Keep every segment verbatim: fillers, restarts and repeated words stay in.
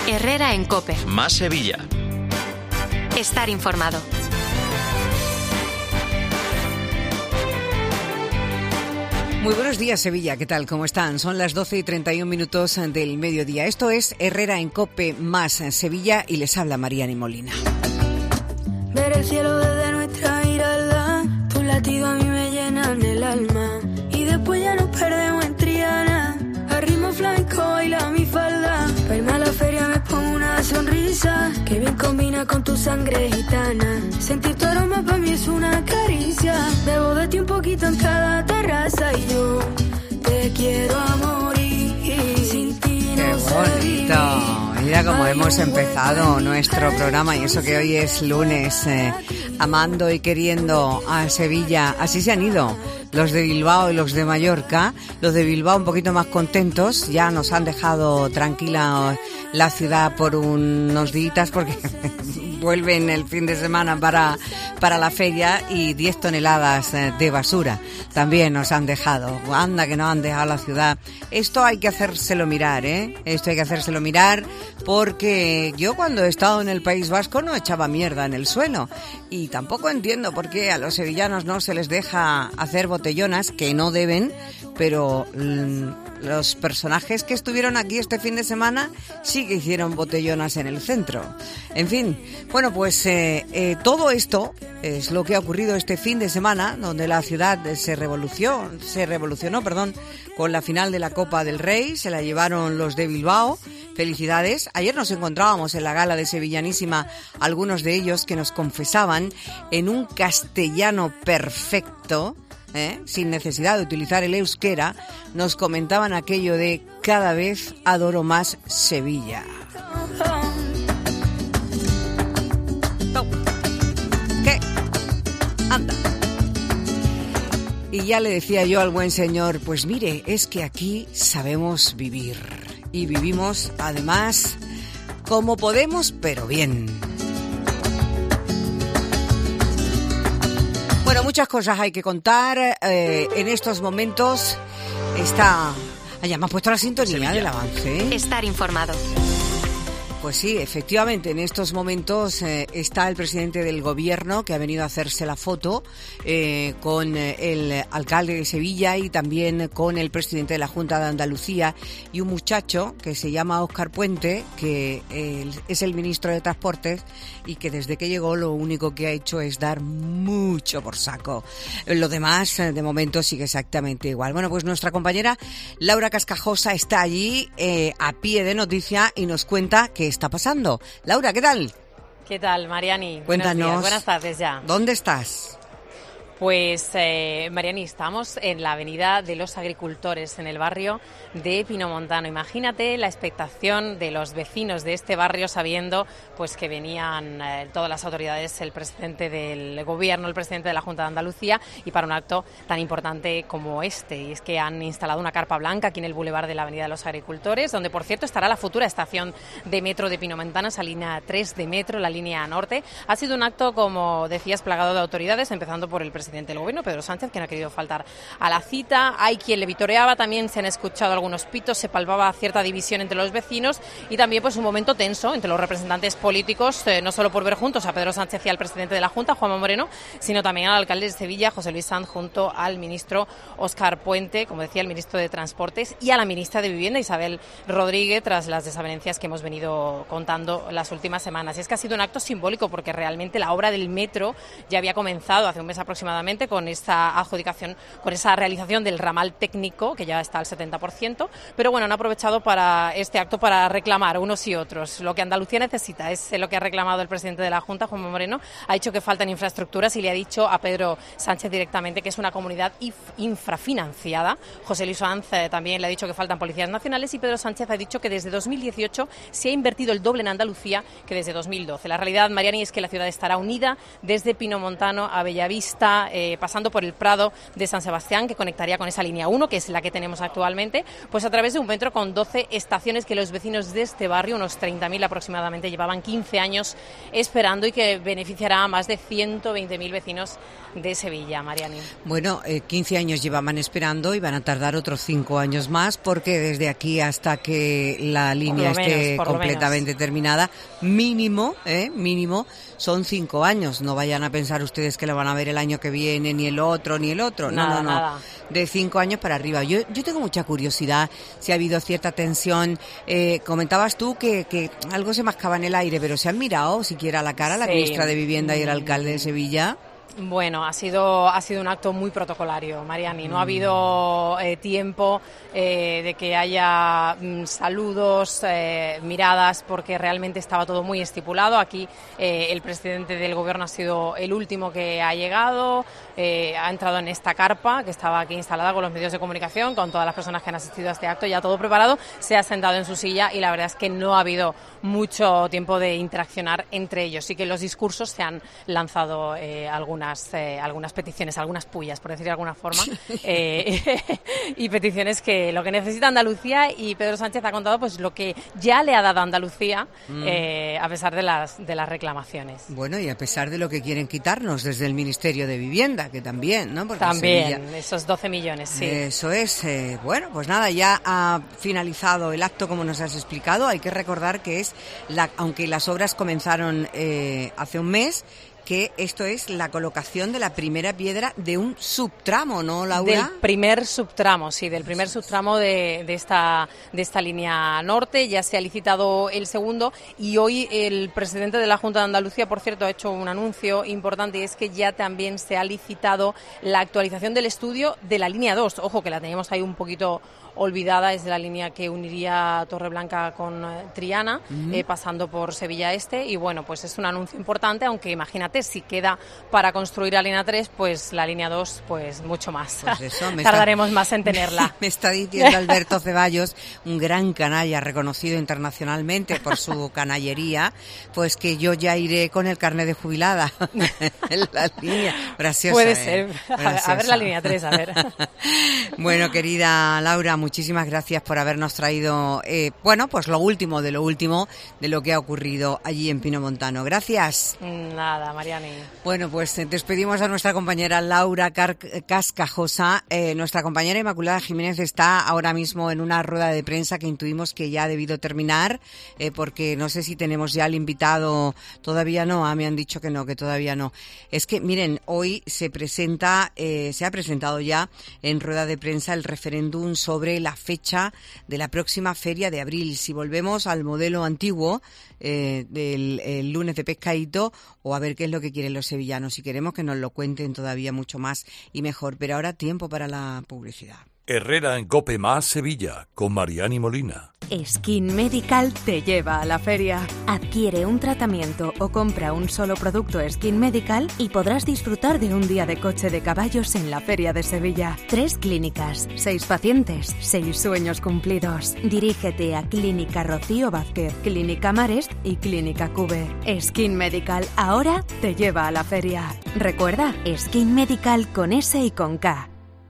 Herrera en COPE. Más Sevilla. Estar informado. Muy buenos días, Sevilla. ¿Qué tal? ¿Cómo están? Son las doce y treinta y un minutos del mediodía. Esto es Herrera en COPE más Sevilla y les habla Mariani Molina. Ver el cielo desde nuestra mirada, tus latidos a mí me llenan el alma. Y después ya nos perdemos en Triana, a ritmo flamenco baila mi falda. Verme a la feria me pongo una sonrisa, que bien combina con tu sangre gitana. Sentir tu aroma para mí es una caricia, bebo de ti un poquito en cada terraza. Y yo te quiero a morir, sin ti no sé vivir. Mira cómo hemos empezado nuestro programa, y eso que hoy es lunes, eh, amando y queriendo a Sevilla. Así se han ido los de Bilbao y los de Mallorca. Los de Bilbao un poquito más contentos, ya nos han dejado tranquila la ciudad por unos días porque vuelven el fin de semana para, para la feria, y diez toneladas de basura también nos han dejado. Anda que nos han dejado la ciudad. Esto hay que hacérselo mirar, ¿eh? Esto hay que hacérselo mirar, porque yo cuando he estado en el País Vasco no echaba mierda en el suelo, y tampoco entiendo por qué a los sevillanos no se les deja hacer botellonas, que no deben, pero mmm, los personajes que estuvieron aquí este fin de semana sí que hicieron botellonas en el centro. En fin, bueno, pues eh, eh, todo esto es lo que ha ocurrido este fin de semana, donde la ciudad se revolucionó, se revolucionó, perdón, con la final de la Copa del Rey. Se la llevaron los de Bilbao. Felicidades. Ayer nos encontrábamos en la gala de Sevillanísima algunos de ellos que nos confesaban en un castellano perfecto, ¿eh? sin necesidad de utilizar el euskera, nos comentaban aquello de: cada vez adoro más Sevilla. ¿Qué? Anda. Y ya le decía yo al buen señor, pues mire, es que aquí sabemos vivir. Y vivimos, además, como podemos, pero bien. Bueno, muchas cosas hay que contar. Eh, en estos momentos está... Allá me has puesto la sintonía Sevilla. Del avance. Estar informado. Pues sí, efectivamente, en estos momentos eh, está el presidente del gobierno, que ha venido a hacerse la foto eh, con el alcalde de Sevilla y también con el presidente de la Junta de Andalucía, y un muchacho que se llama Óscar Puente, que eh, es el ministro de Transportes, y que desde que llegó lo único que ha hecho es dar mucho por saco. Lo demás, de momento, sigue exactamente igual. Bueno, pues nuestra compañera Laura Cascajosa está allí eh, a pie de noticia y nos cuenta que está pasando. Laura, ¿qué tal? ¿Qué tal, Mariani? Cuéntanos. Buenos días, buenas tardes ya. ¿Dónde estás? Pues, eh, Mariani, estamos en la Avenida de los Agricultores, en el barrio de Pinomontano. Imagínate la expectación de los vecinos de este barrio, sabiendo pues que venían eh, todas las autoridades, el presidente del gobierno, el presidente de la Junta de Andalucía, y para un acto tan importante como este. Y es que han instalado una carpa blanca aquí en el bulevar de la Avenida de los Agricultores, donde, por cierto, estará la futura estación de metro de Pinomontano, esa línea tres de metro, la línea norte. Ha sido un acto, como decías, plagado de autoridades, empezando por el presidente presidente del gobierno, Pedro Sánchez, que no ha querido faltar a la cita. Hay quien le vitoreaba, también se han escuchado algunos pitos, se palpaba cierta división entre los vecinos, y también pues un momento tenso entre los representantes políticos, eh, no solo por ver juntos a Pedro Sánchez y al presidente de la Junta, Juanma Moreno, sino también al alcalde de Sevilla, José Luis Sanz, junto al ministro Óscar Puente, como decía, el ministro de Transportes, y a la ministra de Vivienda, Isabel Rodríguez, tras las desavenencias que hemos venido contando las últimas semanas. Y es que ha sido un acto simbólico, porque realmente la obra del metro ya había comenzado hace un mes aproximadamente, con esta adjudicación, con esa realización del ramal técnico, que ya está al setenta por ciento, pero bueno, han aprovechado para este acto para reclamar unos y otros. Lo que Andalucía necesita es lo que ha reclamado el presidente de la Junta, Juanma Moreno. Ha dicho que faltan infraestructuras y le ha dicho a Pedro Sánchez directamente que es una comunidad infrafinanciada. José Luis Sanz eh, también le ha dicho que faltan policías nacionales, y Pedro Sánchez ha dicho que desde dos mil dieciocho se ha invertido el doble en Andalucía que desde dos mil doce. La realidad, Mariani, es que la ciudad estará unida desde Pinomontano a Bellavista, Sevilla, eh, pasando por el Prado de San Sebastián, que conectaría con esa línea uno, que es la que tenemos actualmente, pues a través de un metro con doce estaciones que los vecinos de este barrio, unos treinta mil aproximadamente, llevaban quince años esperando y que beneficiará a más de ciento veinte mil vecinos de Sevilla, Mariani. Bueno, eh, quince años llevaban esperando y van a tardar otros cinco años más, porque desde aquí hasta que la línea esté menos, completamente terminada, mínimo, eh, mínimo, son cinco años. No vayan a pensar ustedes que lo van a ver el año que viene, ni el otro, ni el otro. No, nada, no, no. Nada. De cinco años para arriba. Yo, yo tengo mucha curiosidad si ha habido cierta tensión. Eh, comentabas tú que, que algo se mascaba en el aire, pero ¿se han mirado siquiera a la cara la sí. ministra de Vivienda y el alcalde de Sevilla? Bueno, ha sido ha sido un acto muy protocolario, Mariani. No ha habido eh, tiempo eh, de que haya mm, saludos, eh, miradas, porque realmente estaba todo muy estipulado. Aquí eh, el presidente del gobierno ha sido el último que ha llegado, eh, ha entrado en esta carpa que estaba aquí instalada con los medios de comunicación, con todas las personas que han asistido a este acto, ya todo preparado, se ha sentado en su silla y la verdad es que no ha habido mucho tiempo de interaccionar entre ellos. Sí que en los discursos se han lanzado eh, algunas Eh, algunas peticiones, algunas pullas, por decir de alguna forma, eh, y peticiones que lo que necesita Andalucía, y Pedro Sánchez ha contado pues lo que ya le ha dado Andalucía, mm. eh, a pesar de las de las reclamaciones. Bueno, y a pesar de lo que quieren quitarnos desde el Ministerio de Vivienda, que también, ¿no? Porque también, Sevilla, esos doce millones, sí. Eso es. Eh, bueno, pues nada, ya ha finalizado el acto, como nos has explicado. Hay que recordar que es, la, aunque las obras comenzaron eh, hace un mes, que esto es la colocación de la primera piedra de un subtramo, ¿no, Laura? Del primer subtramo, sí, del primer subtramo de, de esta de esta línea norte. Ya se ha licitado el segundo y hoy el presidente de la Junta de Andalucía, por cierto, ha hecho un anuncio importante, y es que ya también se ha licitado la actualización del estudio de la línea dos. Ojo, que la teníamos ahí un poquito olvidada, es de la línea que uniría Torreblanca con eh, Triana, uh-huh. eh, pasando por Sevilla Este, y bueno, pues es un anuncio importante, aunque imagínate, si queda para construir la línea tres, pues la línea dos, pues mucho más. Pues eso, me tardaremos está, más en tenerla. Me, me está diciendo Alberto Ceballos, un gran canalla reconocido internacionalmente por su canallería, pues que yo ya iré con el carnet de jubilada en la línea. Graciosa, Puede eh. ser. Graciosa. A ver la línea tres, a ver. Bueno, querida Laura, muchísimas gracias por habernos traído, eh, bueno, pues lo último de lo último de lo que ha ocurrido allí en Pinomontano. Gracias. Nada, Mariani. Bueno, pues despedimos a nuestra compañera Laura Car- Cascajosa. Eh, nuestra compañera Inmaculada Jiménez está ahora mismo en una rueda de prensa que intuimos que ya ha debido terminar, eh, porque no sé si tenemos ya al invitado. Todavía no, ah, me han dicho que no, que todavía no. Es que, miren, hoy se presenta, eh, se ha presentado ya en rueda de prensa el referéndum sobre la fecha de la próxima Feria de Abril. Si volvemos al modelo antiguo eh, del el lunes de pescadito, o a ver qué es lo que quieren los sevillanos, si queremos que nos lo cuenten todavía mucho más y mejor. Pero ahora tiempo para la publicidad. Herrera en Cope Más Sevilla, con Mariani Molina. Skin Medical te lleva a la feria. Adquiere un tratamiento o compra un solo producto Skin Medical y podrás disfrutar de un día de coche de caballos en la Feria de Sevilla. Tres clínicas, seis pacientes, seis sueños cumplidos. Dirígete a Clínica Rocío Vázquez, Clínica Marest y Clínica Cube. Skin Medical ahora te lleva a la feria. Recuerda, Skin Medical con S y con K.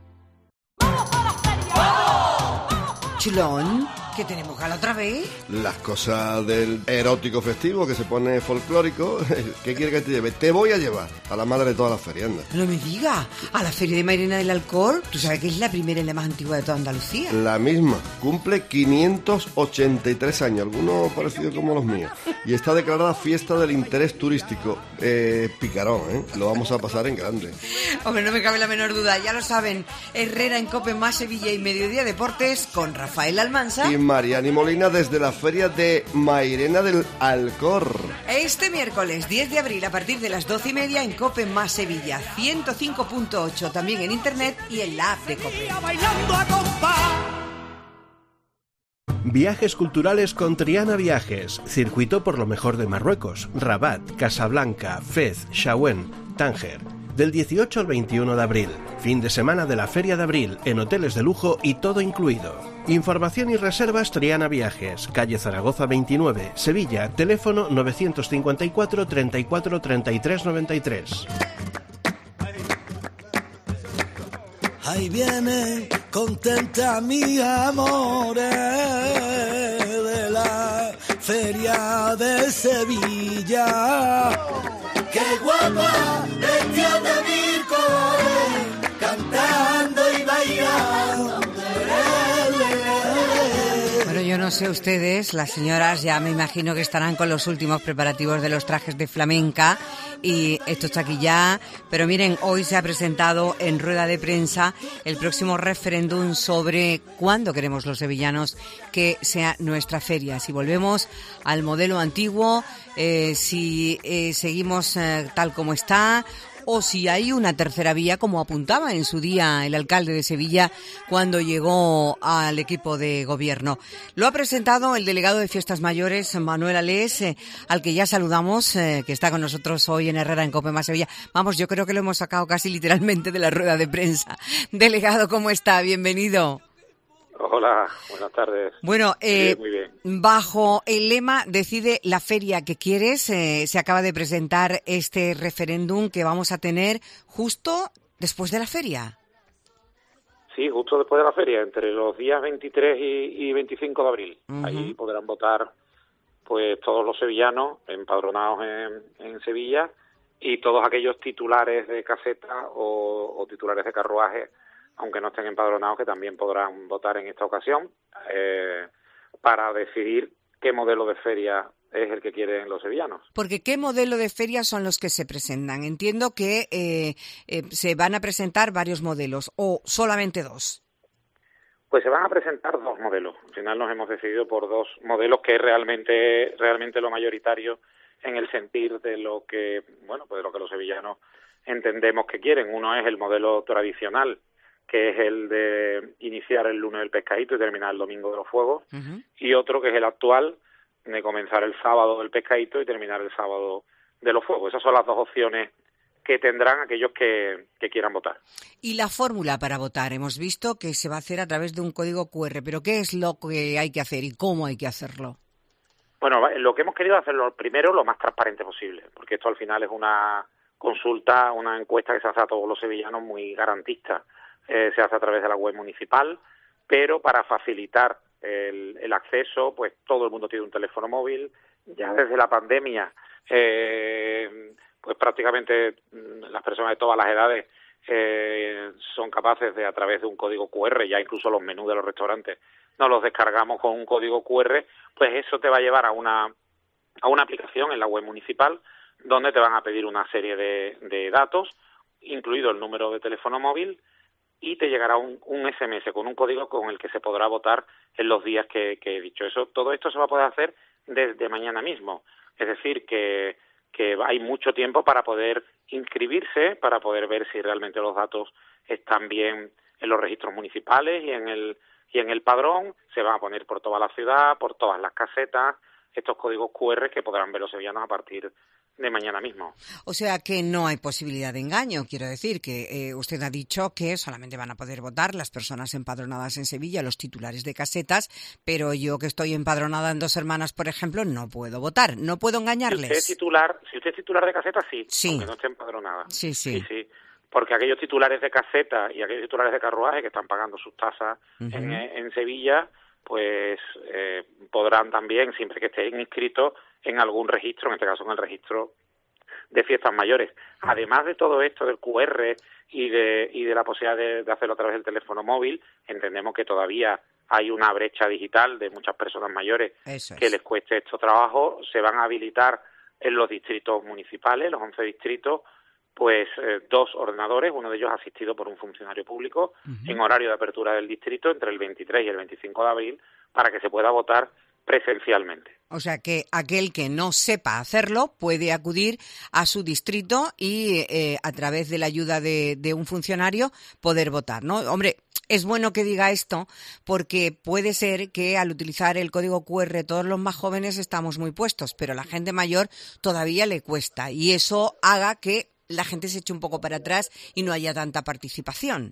Chulón, ¿qué tenemos gala otra vez? Las cosas del erótico festivo que se pone folclórico. ¿Qué quiere que te lleve? Te voy a llevar a la madre de todas las feriendas. No me digas, a la Feria de Mairena del Alcor. Tú sabes que es la primera y la más antigua de toda Andalucía. La misma, cumple quinientos ochenta y tres años, algunos parecidos como los míos. Y está declarada fiesta del interés turístico. Eh, picarón, ¿eh? Lo vamos a pasar en grande. Hombre, no me cabe la menor duda, ya lo saben. Herrera en Cope Más Sevilla y Mediodía Deportes con Rafael Almanza y Mariani Molina desde la Feria de Mairena del Alcor. Este miércoles diez de abril a partir de las doce y media en Cope Más Sevilla, ciento cinco punto ocho, también en internet y en la app de Cope. Viajes culturales con Triana Viajes. Circuito por lo mejor de Marruecos, Rabat, Casablanca, Fez, Chaouén, Tánger. Del dieciocho al veintiuno de abril. Fin de semana de la Feria de Abril, en hoteles de lujo y todo incluido. Información y reservas Triana Viajes, calle Zaragoza veintinueve, Sevilla, teléfono novecientos cincuenta y cuatro, treinta y cuatro, treinta y tres, noventa y tres. ahí viene contenta mi amor de la feria de Sevilla. ¡Qué guapa! Vestida de mil colores, cantando y bailando. Bueno, yo no sé ustedes, las señoras ya me imagino que estarán con los últimos preparativos de los trajes de flamenca y esto está aquí ya, pero miren, hoy se ha presentado en rueda de prensa el próximo referéndum sobre cuándo queremos los sevillanos que sea nuestra feria, si volvemos al modelo antiguo, eh, si eh, seguimos eh, tal como está, o si hay una tercera vía, como apuntaba en su día el alcalde de Sevilla cuando llegó al equipo de gobierno. Lo ha presentado el delegado de Fiestas Mayores, Manuel Alés, eh, al que ya saludamos, eh, que está con nosotros hoy en Herrera, en COPE Más Sevilla. Vamos, yo creo que lo hemos sacado casi literalmente de la rueda de prensa. Delegado, ¿cómo está? Bienvenido. Hola, buenas tardes. Bueno, eh, muy bien, muy bien. Bajo el lema Decide la feria que quieres, eh, se acaba de presentar este referéndum que vamos a tener justo después de la feria. Sí, justo después de la feria, entre los días veintitrés y, y veinticinco de abril. Uh-huh. Ahí podrán votar pues todos los sevillanos empadronados en, en Sevilla y todos aquellos titulares de caseta o, o titulares de carruaje, aunque no estén empadronados, que también podrán votar en esta ocasión eh, para decidir qué modelo de feria es el que quieren los sevillanos. Porque ¿qué modelo de feria son los que se presentan? Entiendo que eh, eh, se van a presentar varios modelos, o solamente dos. Pues se van a presentar dos modelos. Al final nos hemos decidido por dos modelos, que es realmente, realmente lo mayoritario en el sentir de lo que, bueno, pues de lo que los sevillanos entendemos que quieren. Uno es el modelo tradicional, que es el de iniciar el lunes del pescadito y terminar el domingo de los fuegos, uh-huh. y otro que es el actual, de comenzar el sábado del pescadito y terminar el sábado de los fuegos. Esas son las dos opciones que tendrán aquellos que, que quieran votar. Y la fórmula para votar, hemos visto que se va a hacer a través de un código cu erre, pero ¿qué es lo que hay que hacer y cómo hay que hacerlo? Bueno, lo que hemos querido hacerlo primero lo más transparente posible, porque esto al final es una consulta, una encuesta que se hace a todos los sevillanos muy garantista. Eh, se hace a través de la web municipal, pero para facilitar el, el acceso, pues todo el mundo tiene un teléfono móvil. Ya desde la pandemia, eh, pues prácticamente las personas de todas las edades eh, son capaces de, a través de un código cu erre, ya incluso los menús de los restaurantes, nos los descargamos con un código cu erre, pues eso te va a llevar a una, a una aplicación en la web municipal, donde te van a pedir una serie de, de datos, incluido el número de teléfono móvil, y te llegará un, un ese eme ese con un código con el que se podrá votar en los días que, que he dicho. Eso, todo esto se va a poder hacer desde mañana mismo. Es decir, que, que hay mucho tiempo para poder inscribirse, para poder ver si realmente los datos están bien en los registros municipales y en el, y en el padrón. Se van a poner por toda la ciudad, por todas las casetas, estos códigos cu erre que podrán ver los sevillanos a partir de mañana mismo. O sea que no hay posibilidad de engaño. Quiero decir que eh, usted ha dicho que solamente van a poder votar las personas empadronadas en Sevilla, los titulares de casetas, pero yo que estoy empadronada en Dos Hermanas, por ejemplo, no puedo votar. No puedo engañarles. Si usted es titular, si usted es titular de caseta, sí, sí. aunque no esté empadronada. Sí, sí. sí, sí. Porque aquellos titulares de caseta y aquellos titulares de carruaje que están pagando sus tasas uh-huh. en, en Sevilla, pues eh, podrán también, siempre que estén inscritos en algún registro, en este caso en el registro de Fiestas Mayores. Además de todo esto del cu erre y de y de la posibilidad de, de hacerlo a través del teléfono móvil, entendemos que todavía hay una brecha digital de muchas personas mayores es. que les cueste estos trabajos. Se van a habilitar en los distritos municipales, los once distritos, pues eh, dos ordenadores, uno de ellos asistido por un funcionario público, uh-huh. en horario de apertura del distrito entre el veintitrés y el veinticinco de abril, para que se pueda votar presencialmente. O sea que aquel que no sepa hacerlo puede acudir a su distrito y eh, a través de la ayuda de, de un funcionario poder votar, ¿no? Hombre, es bueno que diga esto porque puede ser que al utilizar el código cu erre todos los más jóvenes estamos muy puestos, pero a la gente mayor todavía le cuesta y eso haga que la gente se eche un poco para atrás y no haya tanta participación.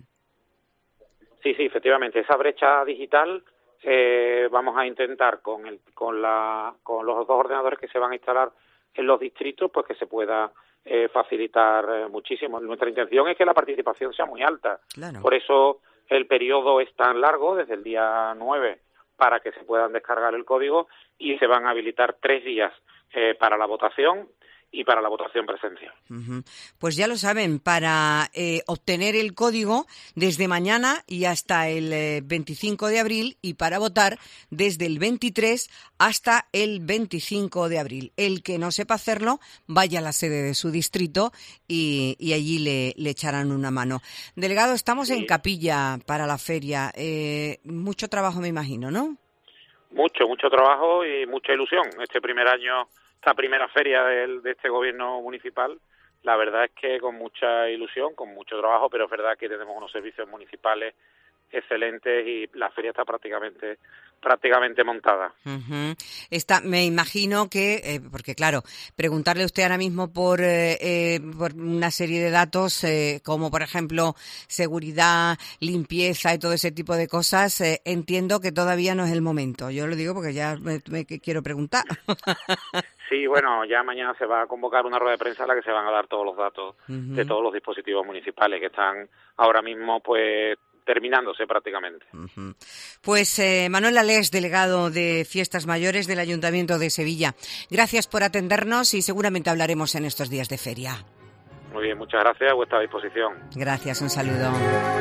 Sí, sí, efectivamente, esa brecha digital eh, vamos a intentar con el con la con los dos ordenadores que se van a instalar en los distritos, pues que se pueda eh, facilitar eh, muchísimo. Nuestra intención es que la participación sea muy alta. Claro. Por eso el periodo es tan largo, desde el día nueve, para que se puedan descargar el código, y se van a habilitar tres días eh, para la votación y para la votación presencial. Uh-huh. Pues ya lo saben, para eh, obtener el código desde mañana y hasta el eh, veinticinco de abril, y para votar desde el veintitrés hasta el veinticinco de abril. El que no sepa hacerlo, vaya a la sede de su distrito y, y allí le, le echarán una mano. Delegado, estamos sí. en Capilla para la feria. Eh, mucho trabajo, me imagino, ¿no? Mucho, mucho trabajo y mucha ilusión. Este primer año, esta primera feria del, de este gobierno municipal, la verdad es que con mucha ilusión, con mucho trabajo, pero es verdad que tenemos unos servicios municipales excelentes y la feria está prácticamente prácticamente montada. Uh-huh. Está, me imagino que, eh, porque claro, preguntarle a usted ahora mismo por, eh, eh, por una serie de datos, eh, como por ejemplo seguridad, limpieza y todo ese tipo de cosas, eh, entiendo que todavía no es el momento. Yo lo digo porque ya me, me quiero preguntar. Sí, bueno, ya mañana se va a convocar una rueda de prensa en la que se van a dar todos los datos uh-huh. de todos los dispositivos municipales que están ahora mismo, pues, terminándose prácticamente. Uh-huh. Pues eh, Manuel Alés, delegado de Fiestas Mayores del Ayuntamiento de Sevilla, gracias por atendernos y seguramente hablaremos en estos días de feria. Muy bien, muchas gracias, a vuestra disposición. Gracias, un saludo.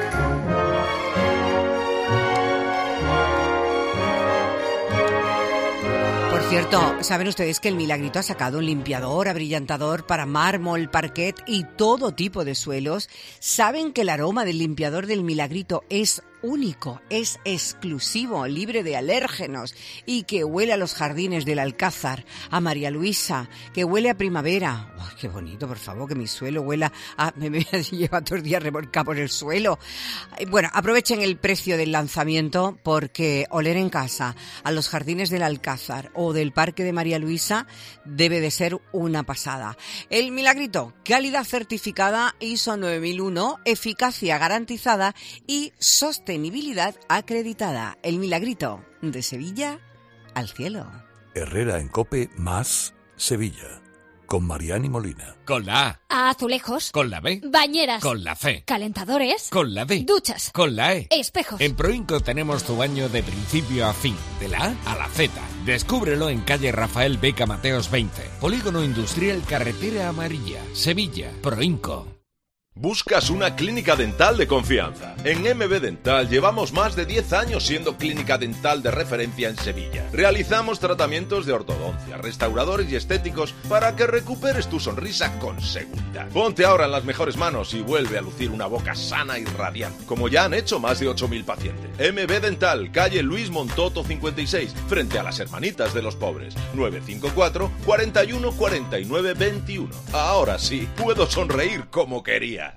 Por cierto, ¿saben ustedes que el Milagrito ha sacado un limpiador, abrillantador para mármol, parquet y todo tipo de suelos? ¿Saben que el aroma del limpiador del Milagrito es único, es exclusivo, libre de alérgenos y que huele a los jardines del Alcázar, a María Luisa, que huele a primavera? ¡Oh, qué bonito, por favor, que mi suelo huela a... Me voy a llevar todos los días revolcado por el suelo. Bueno, aprovechen el precio del lanzamiento porque oler en casa a los jardines del Alcázar o del Parque de María Luisa debe de ser una pasada. El Milagrito, calidad certificada I S O nueve mil uno, eficacia garantizada y sostenibilidad acreditada. El Milagrito, de Sevilla al cielo. Herrera en COPE más Sevilla. Con Mariani Molina. Con la A. Azulejos. Con la B. Bañeras. Con la C. Calentadores. Con la D. Duchas. Con la E. Espejos. En Proinco tenemos tu baño de principio a fin, de la A a la Z. Descúbrelo en calle Rafael Beca Mateos veinte. Polígono Industrial Carretera Amarilla, Sevilla. Proinco. ¿Buscas una clínica dental de confianza? En M B Dental llevamos más de diez años siendo clínica dental de referencia en Sevilla. Realizamos tratamientos de ortodoncia, restauradores y estéticos para que recuperes tu sonrisa con seguridad. Ponte ahora en las mejores manos y vuelve a lucir una boca sana y radiante, como ya han hecho más de ocho mil pacientes. M B Dental, calle Luis Montoto cincuenta y seis, frente a las Hermanitas de los Pobres. nueve cinco cuatro, cuatro uno, cuatro nueve, veintiuno. Ahora sí, puedo sonreír como quería.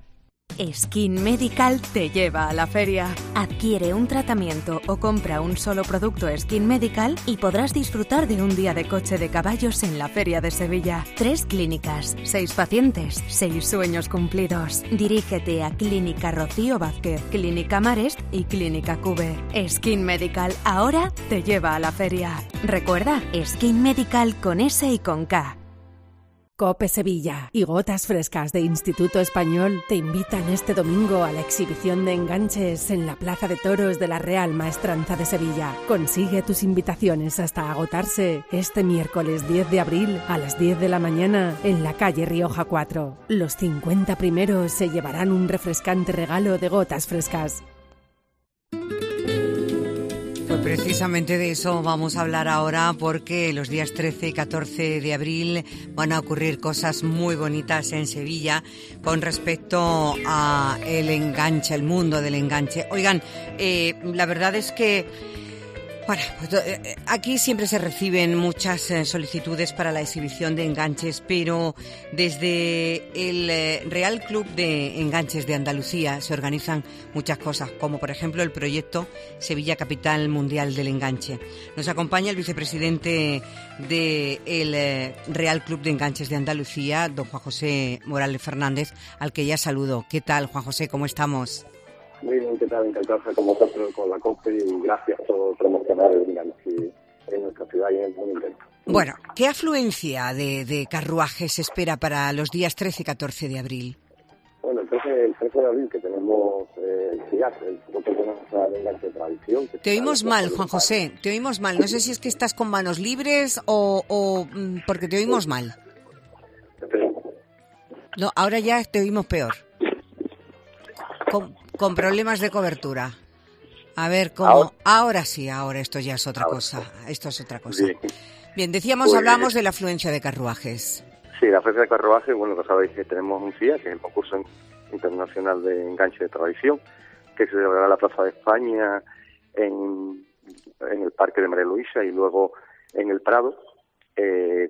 Skin Medical te lleva a la feria. Adquiere un tratamiento o compra un solo producto Skin Medical y podrás disfrutar de un día de coche de caballos en la Feria de Sevilla. Tres clínicas, seis pacientes, seis sueños cumplidos. Dirígete a Clínica Rocío Vázquez, Clínica Marest y Clínica Cube. Skin Medical ahora te lleva a la feria. Recuerda, Skin Medical con S y con K. COPE Sevilla y Gotas Frescas de Instituto Español te invitan este domingo a la exhibición de enganches en la Plaza de Toros de la Real Maestranza de Sevilla. Consigue tus invitaciones hasta agotarse este miércoles diez de abril a las diez de la mañana en la calle Rioja cuatro. Los cincuenta primeros se llevarán un refrescante regalo de Gotas Frescas. Pues precisamente de eso vamos a hablar ahora porque los días trece y catorce de abril van a ocurrir cosas muy bonitas en Sevilla con respecto a el enganche, el mundo del enganche. Oigan, eh, la verdad es que bueno, pues, eh, aquí siempre se reciben muchas eh, solicitudes para la exhibición de enganches, pero desde el eh, Real Club de Enganches de Andalucía se organizan muchas cosas, como por ejemplo el proyecto Sevilla Capital Mundial del Enganche. Nos acompaña el vicepresidente del eh, Real Club de Enganches de Andalucía, don Juan José Morales Fernández, al que ya saludo. ¿Qué tal, Juan José? ¿Cómo estamos? Muy bien, ¿qué tal? Encantado de estar con vosotros, con la COPE, y gracias por promocionar el enganche en nuestra ciudad y en el mundo entero. Bueno, ¿qué afluencia de, de carruajes se espera para los días trece y catorce de abril? Bueno, entonces el trece de abril que tenemos eh, el CIAT, el Grupo Internacional de Enganche de Tradición. Te oímos mal, Juan José, te oímos mal. No sé si es que estás con manos libres o, o porque te oímos mal. No, ahora ya te oímos peor. Con, con problemas de cobertura. A ver, ¿cómo? Ahora, ahora sí, ahora esto ya es otra ahora. cosa. Esto es otra cosa. Bien, Bien decíamos, pues, hablamos de la afluencia de carruajes. Sí, la afluencia de carruajes, bueno, lo sabéis que tenemos un C I A, que es el concurso internacional de enganche de tradición, que se celebrará en la Plaza de España, en, en el Parque de María Luisa y luego en el Prado. Eh,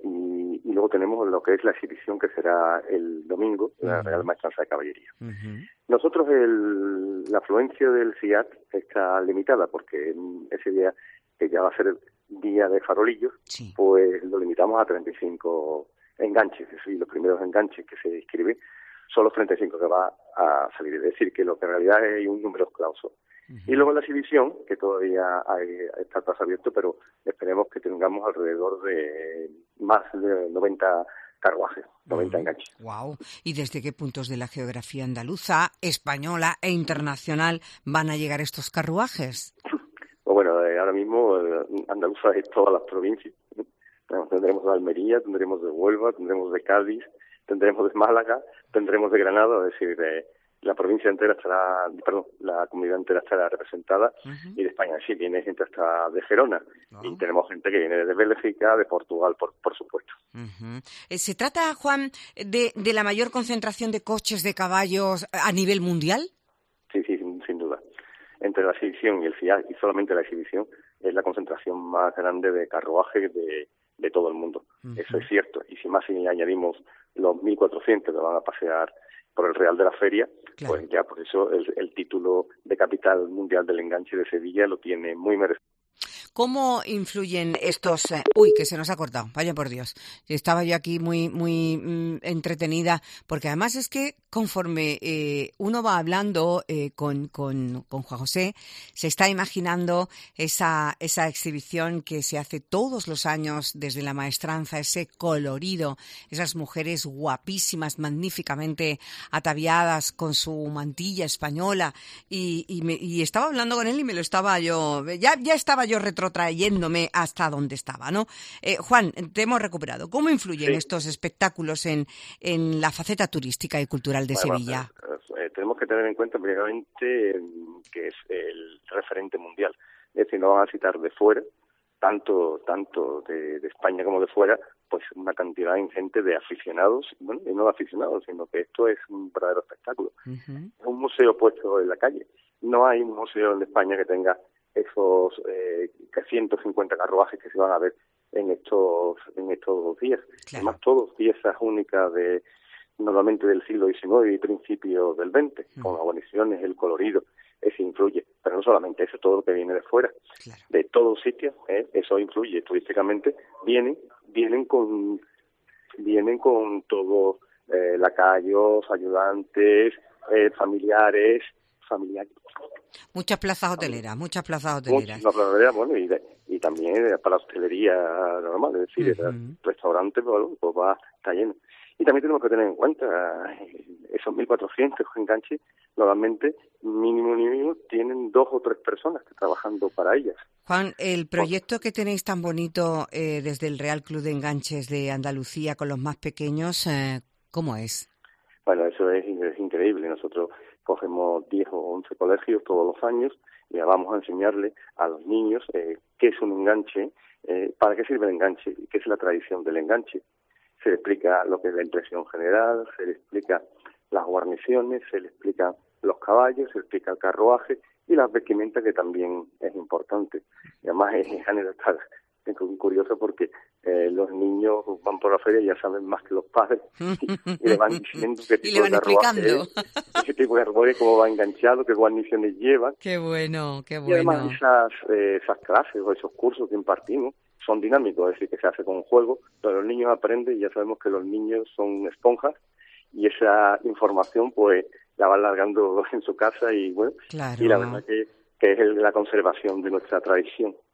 y, y luego tenemos lo que es la exhibición, que será el domingo, uh-huh. la Real Maestranza de Caballería. Uh-huh. Nosotros el, la afluencia del C I A T está limitada porque ese día, que ya va a ser el día de farolillos, sí. pues lo limitamos a treinta y cinco enganches, es decir, los primeros enganches que se inscriben son los treinta y cinco que va a salir, es decir, que lo que en realidad hay un número clauso. Uh-huh. Y luego la exhibición, que todavía hay, está el paso abierto, pero esperemos que tengamos alrededor de más de noventa carruajes, noventa uh-huh. enganches. Wow. ¿Y desde qué puntos de la geografía andaluza, española e internacional van a llegar estos carruajes? Pues bueno, eh, ahora mismo eh, Andaluza es todas las provincias. Tendremos de Almería, tendremos de Huelva, tendremos de Cádiz, tendremos de Málaga, tendremos de Granada, es decir, de la provincia entera estará, perdón, la comunidad entera estará representada, uh-huh. y de España sí viene gente hasta de Gerona, uh-huh. y tenemos gente que viene de Bélgica, de Portugal, por, por supuesto. Uh-huh. ¿Se trata, Juan, de, de la mayor concentración de coches, de caballos a nivel mundial? Sí, sí, sin, sin duda. Entre la exhibición y el C I A, y solamente la exhibición, es la concentración más grande de carruajes de, de todo el mundo. Uh-huh. Eso es cierto. Y si más si añadimos los mil cuatrocientos que van a pasear por el Real de la Feria, claro. pues ya por eso el, el título de capital mundial del enganche de Sevilla lo tiene muy merecido. ¿Cómo influyen estos...? Eh, uy, que se nos ha cortado, vaya por Dios. Estaba yo aquí muy muy mm, entretenida, porque además es que conforme eh, uno va hablando eh, con, con, con Juan José, se está imaginando esa, esa exhibición que se hace todos los años desde la maestranza, ese colorido, esas mujeres guapísimas, magníficamente ataviadas con su mantilla española, y, y, me, y estaba hablando con él y me lo estaba yo... Ya, ya estaba yo retro trayéndome hasta donde estaba, ¿no? Eh, Juan, te hemos recuperado. ¿Cómo influyen sí. estos espectáculos en, en la faceta turística y cultural de bueno, Sevilla? Eh, eh, tenemos que tener en cuenta, primeramente, eh, que es el referente mundial. Es decir, no van a citar de fuera, tanto tanto de, de España como de fuera, pues una cantidad ingente de aficionados, bueno, y no de aficionados, sino que esto es un verdadero espectáculo. Uh-huh. Es un museo puesto en la calle. No hay un museo en España que tenga esos eh, ciento cincuenta carruajes que se van a ver en estos en estos días. Claro. Además, todos piezas únicas de normalmente del siglo diecinueve y principios del veinte, mm. con las guarniciones, el colorido, eso influye. Pero no solamente eso, todo lo que viene de fuera, claro. de todos sitios, eh, eso influye turísticamente. Vienen vienen con vienen con todos eh, lacayos, ayudantes, eh, familiares, familiares. Muchas plazas hoteleras, muchas plazas hoteleras. Muchas plazas hoteleras, bueno, y, de, y también para la hostelería normal, es decir, uh-huh. el restaurante, pues, pues va, está lleno. Y también tenemos que tener en cuenta esos mil cuatrocientos enganches, normalmente, mínimo mínimo, tienen dos o tres personas que trabajando para ellas. Juan, el proyecto que tenéis tan bonito eh, desde el Real Club de Enganches de Andalucía con los más pequeños, eh, ¿cómo es? Bueno, eso es, es increíble. Nosotros cogemos diez o once colegios todos los años y vamos a enseñarle a los niños eh, qué es un enganche, eh, para qué sirve el enganche y qué es la tradición del enganche. Se le explica lo que es la impresión general, se le explica las guarniciones, se le explica los caballos, se le explica el carruaje y las vestimentas, que también es importante. Y además es anécdota curioso porque eh, los niños van por la feria y ya saben más que los padres y le van diciendo qué tipo de carruaje es, qué tipo de carruaje, cómo va enganchado, qué guarniciones lleva. Qué bueno, qué bueno. Y además esas, eh, esas clases o esos cursos que impartimos son dinámicos, es decir, que se hace con juego, pero los niños aprenden y ya sabemos que los niños son esponjas y esa información pues la van largando en su casa y bueno, claro. y la verdad que, que es el, la conservación de nuestra tradición.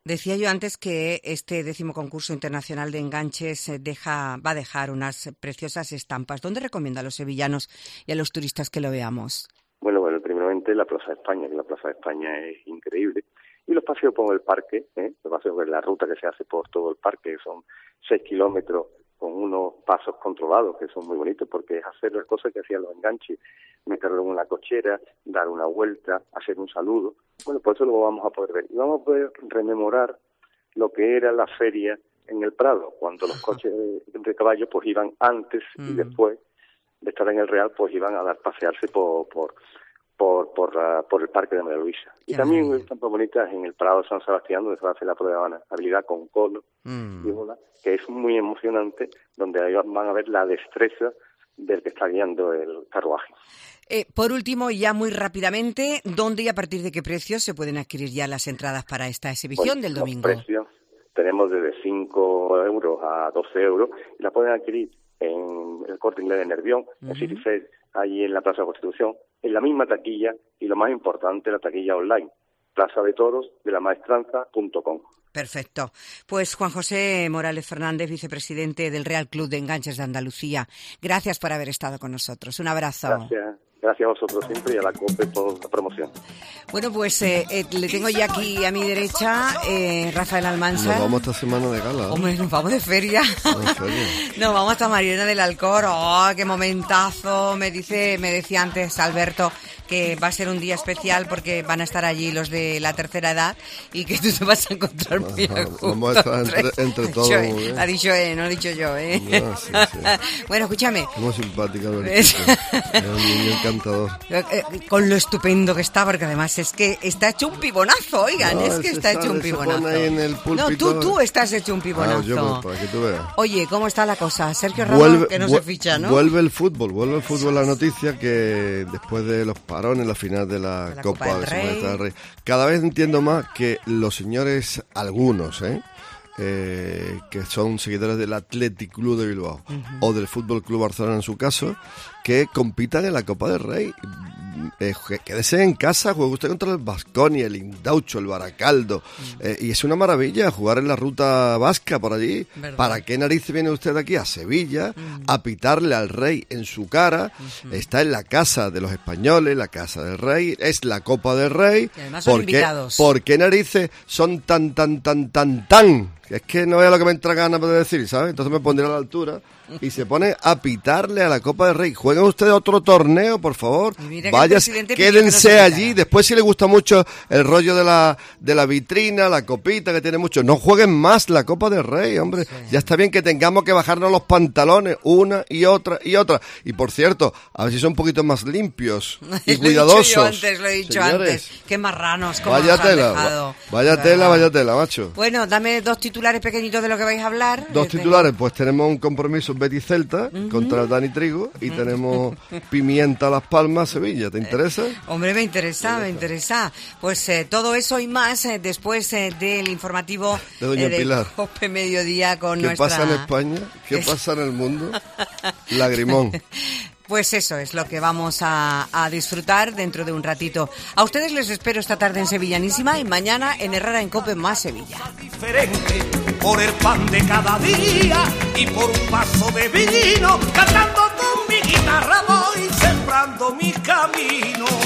Decía yo antes que este décimo concurso internacional de enganches deja, va a dejar unas preciosas estampas. ¿Dónde recomienda a los sevillanos y a los turistas que lo veamos? Bueno, bueno, primeramente la Plaza de España, que la Plaza de España es increíble. Y los paseos por el parque, ¿eh? los paseos por la ruta que se hace por todo el parque, son seis kilómetros con unos pasos controlados que son muy bonitos, porque es hacer las cosas que hacían los enganches, meterlo en una cochera, dar una vuelta, hacer un saludo. Bueno, pues eso lo vamos a poder ver. Y vamos a poder rememorar lo que era la feria en el Prado, cuando los coches de, de caballo pues iban antes mm. y después de estar en el Real, pues iban a dar pasearse por por por por, uh, por el Parque de María Luisa. Y yeah. también están muy bonitas en el Prado de San Sebastián, donde se va a hacer la prueba de habilidad con colo mm. y bola, que es muy emocionante, donde ahí van a ver la destreza del que está guiando el carruaje. Eh, por último, ya muy rápidamente, ¿dónde y a partir de qué precios se pueden adquirir ya las entradas para esta exhibición bueno, del domingo? Los precios tenemos desde cinco euros a doce euros y la pueden adquirir en el Corte Inglés de Nervión, uh-huh. en City Fair, allí en la Plaza de Constitución, en la misma taquilla y lo más importante, la taquilla online, plaza de toros de la maestranza punto com. Perfecto. Pues Juan José Morales Fernández, vicepresidente del Real Club de Enganches de Andalucía, gracias por haber estado con nosotros. Un abrazo. Gracias. Gracias a vosotros siempre y a la COPE por la promoción. Bueno, pues eh, eh, le tengo ya aquí a mi derecha eh, Rafael Almanzar. Nos vamos esta semana de gala. ¿eh? Hombre, nos vamos de feria. ¿En serio? Nos vamos hasta Mariana del Alcor. ¡Oh, qué momentazo! Me dice, me decía antes Alberto que va a ser un día especial porque van a estar allí los de la tercera edad y que tú te vas a encontrar muy a gusto. Vamos a estar entre, entre todos. Eh, ha dicho él, no lo he dicho yo, ¿eh? No, sí, sí. Bueno, escúchame. Muy simpática, es un niño encantador. Con lo estupendo que está, porque además es que está hecho un pibonazo, oigan, no, es que está hecho un pibonazo. Ahí en el púlpito. No, tú, tú estás hecho un pibonazo. Ah, yo, para que tú veas. Oye, ¿cómo está la cosa? Sergio Ramos, que no se ficha, ¿no? Vuelve el fútbol, vuelve el fútbol, la noticia que después de los parones, la final de la, de la Copa, Copa del Rey. del Rey, cada vez entiendo más que los señores, algunos, ¿eh? Eh, que son seguidores del Athletic Club de Bilbao uh-huh. o del Fútbol Club Barcelona en su caso, que compitan en la Copa del Rey. Eh, quédese en casa, juegue usted contra el Baskonia, el Indaucho, el Baracaldo, uh-huh. eh, y es una maravilla jugar en la ruta vasca por allí. ¿Verdad? ¿Para qué narices viene usted aquí a Sevilla uh-huh. a pitarle al rey en su cara? Uh-huh. Está en la casa de los españoles, la casa del rey, es la Copa del Rey. Y además son ¿Por invitados. Qué, ¿Por qué narices son tan, tan, tan, tan, tan? Es que no es lo que me entra ganas de decir, ¿sabes? Entonces me pondré a la altura y se pone a pitarle a la Copa del Rey. Jueguen ustedes otro torneo, por favor. Vayas, quédense no allí. Después, si les gusta mucho el rollo de la de la vitrina, la copita que tiene mucho, no jueguen más la Copa del Rey, hombre. Sí. Ya está bien que tengamos que bajarnos los pantalones una y otra y otra. Y por cierto, a ver si son un poquito más limpios y cuidadosos. Lo he dicho yo antes, lo he dicho Señores, antes. Qué marranos, cómo vaya nos tela, han dejado. Vaya tela, vaya tela, macho. Bueno, dame dos titulares pequeñitos de lo que vais a hablar. Dos titulares, pues tenemos un compromiso Betis Celta uh-huh. contra el Dani Trigo y uh-huh. tenemos Pimienta Las Palmas Sevilla. ¿Te interesa? Eh, hombre, me interesa, me interesa. Pues eh, todo eso y más eh, después eh, del informativo de Doña eh, Pilar. De Cope Mediodía con ¿Qué nuestra... pasa en España? ¿Qué pasa en el mundo? Lagrimón. Pues eso es lo que vamos a, a disfrutar dentro de un ratito. A ustedes les espero esta tarde en Sevillanísima y mañana en Herrera en Cope más Sevilla. Diferente por el pan de cada día y por un vaso de vino, cantando con mi guitarra voy sembrando mi camino.